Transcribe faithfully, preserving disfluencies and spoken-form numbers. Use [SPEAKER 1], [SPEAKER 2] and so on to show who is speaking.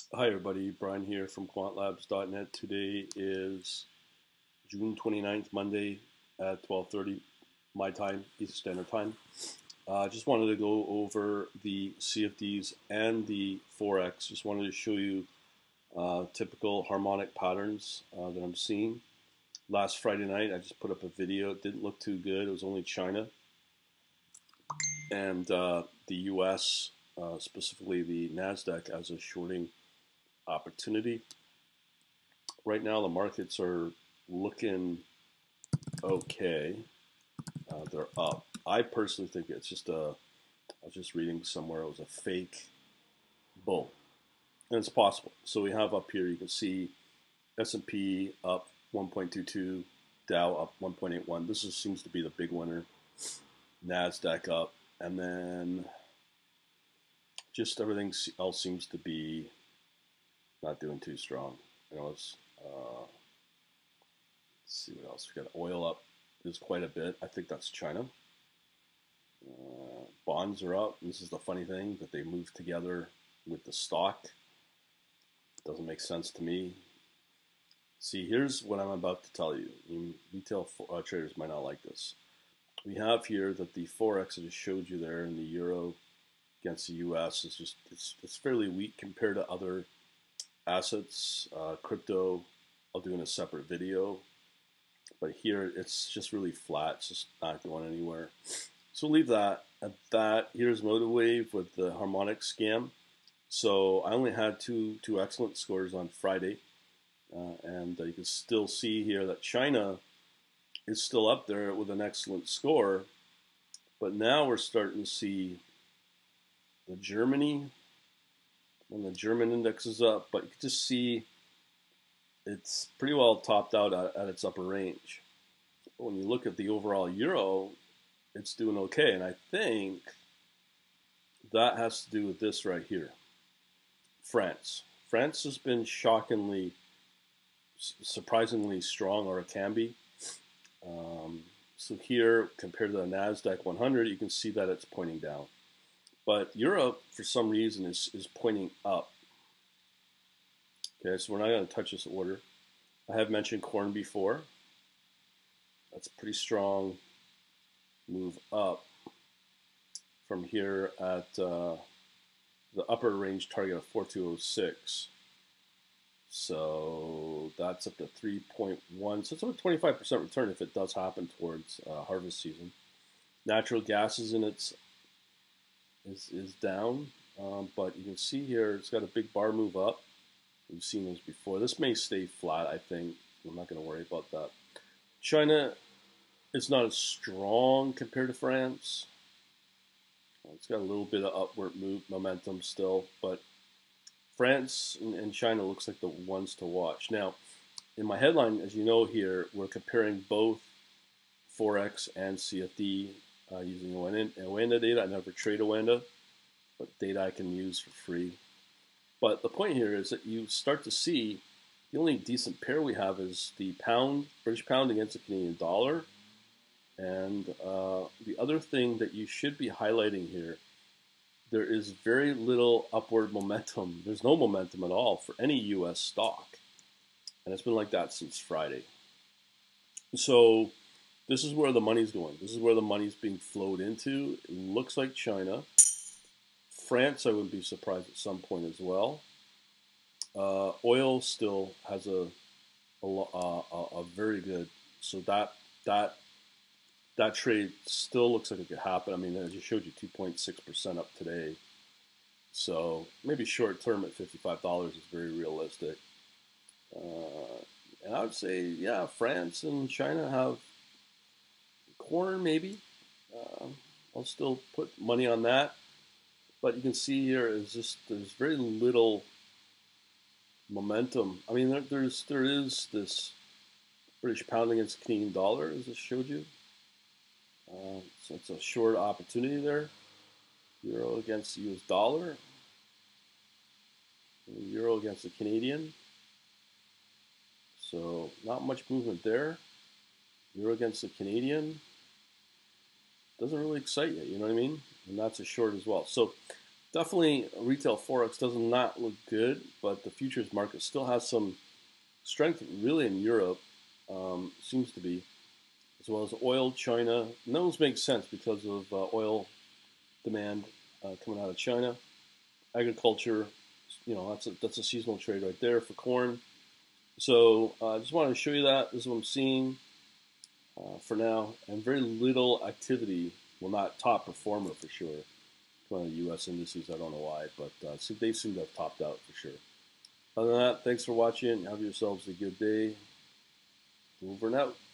[SPEAKER 1] Hi everybody, Brian here from quant labs dot net. Today is June twenty-ninth, Monday at twelve thirty my time, Eastern Standard Time. I uh, just wanted to go over the C F Ds and the Forex. Just wanted to show you uh, typical harmonic patterns uh, that I'm seeing. Last Friday night, I just put up a video. It didn't look too good. It was only China and uh, the U S, uh, specifically the NASDAQ, as a shorting opportunity. Right now, the markets are looking okay. Uh, they're up. I personally think it's just a, I was just reading somewhere it was a fake bull. And it's possible. So we have up here, you can see S and P up one point two two, Dow up one point eight one. This is, seems to be the big winner. NASDAQ up. And then just everything else seems to be not doing too strong. You know, it's, uh, let's see what else. We got oil up. Is quite a bit. I think that's China. Uh, bonds are up. This is the funny thing that they move together with the stock. Doesn't make sense to me. See, here's what I'm about to tell you. you retail uh, traders might not like this. We have here that the Forex I just showed you there in the euro against the U S is just it's, it's fairly weak compared to other assets. Uh, crypto, I'll do in a separate video. But here it's just really flat. It's just not going anywhere. So leave that at that. Here's Motivwave with the harmonic scam. So I only had two two excellent scores on Friday, uh, and uh, you can still see here that China is still up there with an excellent score. But now we're starting to see the Germany, and the German index is up, but you can just see it's pretty well topped out at, at its upper range. When you look at the overall euro, it's doing okay. And I think that has to do with this right here. France. France has been shockingly, surprisingly strong, or it can be. Um, so here, compared to the NASDAQ one hundred, you can see that it's pointing down. But Europe, for some reason, is, is pointing up. Okay, so we're not going to touch this order. I have mentioned corn before. That's a pretty strong move up from here at uh, the upper range target of four two oh six. So that's up to three point one. So it's about twenty-five percent return if it does happen towards uh, harvest season. Natural gas is in its is, is down, um, but you can see here it's got a big bar move up. We've seen those before. This may stay flat, I think. I'm not going to worry about that. China is not as strong compared to France. It's got a little bit of upward move momentum still, but France and China looks like the ones to watch. Now, in my headline, as you know here, we're comparing both Forex and C F D uh, using Oanda data. I never trade Oanda, but data I can use for free. But the point here is that you start to see the only decent pair we have is the pound, British pound against the Canadian dollar. And uh, the other thing that you should be highlighting here, there is very little upward momentum. There's no momentum at all for any U S stock. And it's been like that since Friday. So this is where the money's going. This is where the money's being flowed into. It looks like China. France, I wouldn't be surprised at some point as well. Uh, oil still has a a, a a very good. So that that that trade still looks like it could happen. I mean, I just showed you two point six percent up today. So maybe short term at fifty-five dollars is very realistic. Uh, and I would say, yeah, France and China have corn maybe. Uh, I'll still put money on that. But you can see here is just there's very little momentum. I mean, there, there's there is this British pound against Canadian dollar, as I showed you. Uh, so it's a short opportunity there. Euro against the U S dollar. And Euro against the Canadian. So not much movement there. Euro against the Canadian. Doesn't really excite you, you know what I mean? And that's a short as well. So definitely retail forex does not look good, but the futures market still has some strength, really, in Europe. Um, seems to be, as well as oil, China. And those make sense because of uh, oil demand uh, coming out of China. Agriculture, you know, that's a, that's a seasonal trade right there for corn. So uh, I just wanted to show you that. This is what I'm seeing uh, for now, and very little activity. Well, not top performer for sure. One of the U S indices, I don't know why, but uh, so they seem to have topped out for sure. Other than that, thanks for watching. Have yourselves a good day. Over and out.